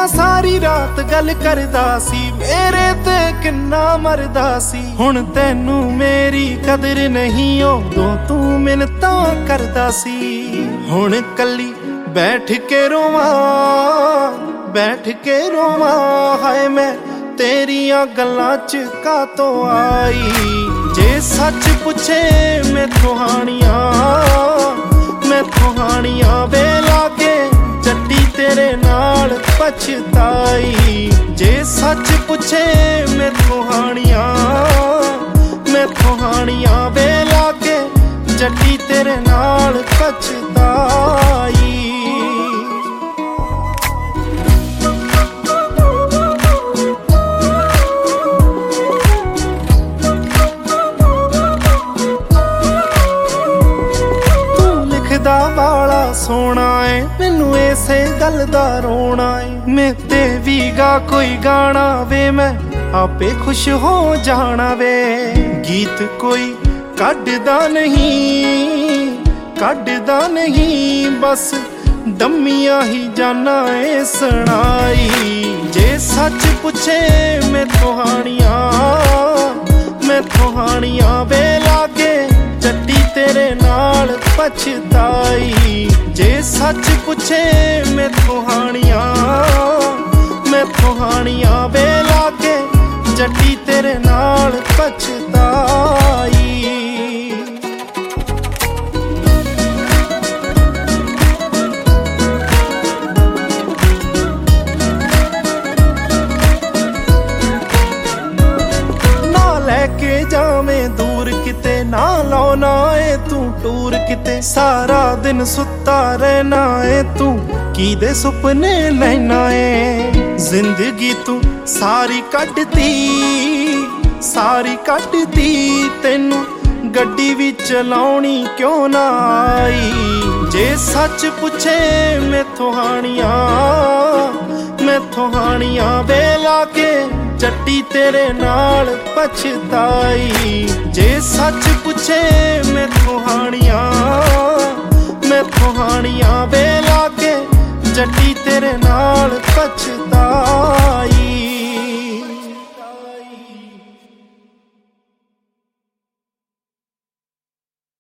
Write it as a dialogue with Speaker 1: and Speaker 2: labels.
Speaker 1: सारी रात गल करदा सी, मेरे ते किन्ना मरदा सी। हुण तैनू मेरी कदर नहीं, उदों तू मिन्नतां करदा सी। हुण कल्ली बैठ के रोवां, बैठ के रोवां, हाय मैं तेरियां गल्लां च कातों आई। जे सच पुछे मैथों हानियां, मैथों हानियां वेला के जट्टी तेरे नाल पछताई। जे सच पुछे मैथों हानियां, मैथों हानियां वेला के जट्टी तेरे नाल पछताई। वाला सोना है मैनू इसे गल दा रोना है। मैं ते भी गा कोई गाना वे, मैं आपे खुश हो जाना वे। गीत कोई कढ़दा नहीं, कढ़दा नहीं, बस दमिया ही जाना है सुनाई। जे सच पुछे मैथों हानियां, मैथों हानियां वेला के जट्टी तेरे नाल पछताई। जे सच पुछे मैथों हानियां, मैथों हानियां वेला के जट्टी तेरे नाल पछताई। ना लैके जावें दूर किते, ना लाउना ए तू टूर किते। सारा दिन सुत्ता रहना है तू, की दे सुपने लैना है। जिंदगी तू सारी कटदी, सारी कटदी, तेनू गड्डी भी चलाउणी क्यों ना आई। जे सच पुछे मैथों हानियां, मैथों हानियां वेला के जट्टी तेरे नाल पछताई। जे सच पुछे मैथों हानियां, मैथों हानियां वेला के जट्टी तेरे नाल पछताई।